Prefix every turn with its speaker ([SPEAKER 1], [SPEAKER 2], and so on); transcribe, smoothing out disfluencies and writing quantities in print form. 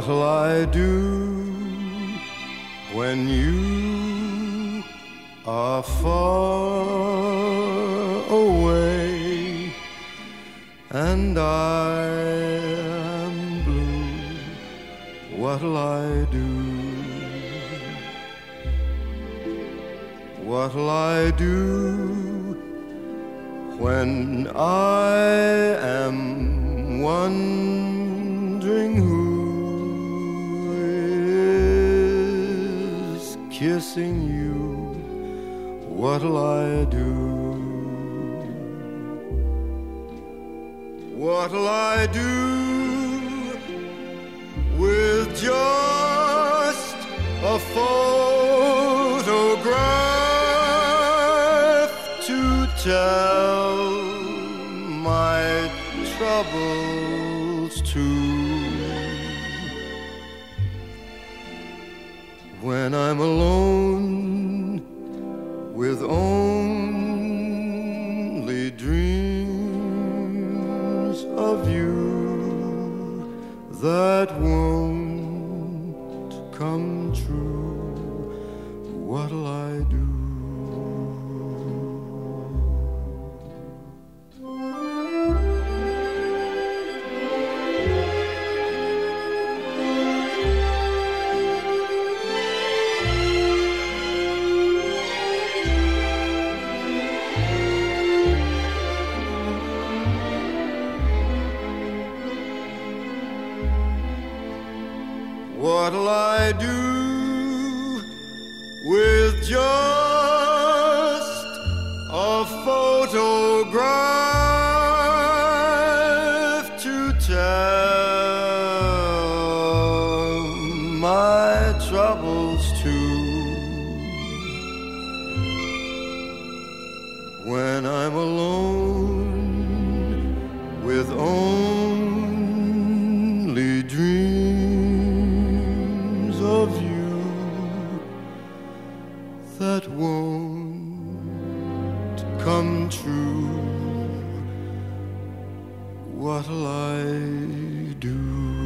[SPEAKER 1] What'll I do when you are far away and I am blue? What'll I do? What'll I do when I am wondering who is kissing you? What'll I do? What'll I do with just a photograph to tell my troubles to? When I'm alone with only dreams of you that won't come true, what'll I do? What'll I do with just a photograph to tell my troubles to? When I'm alone with only dreams of you that won't come true, what'll I do?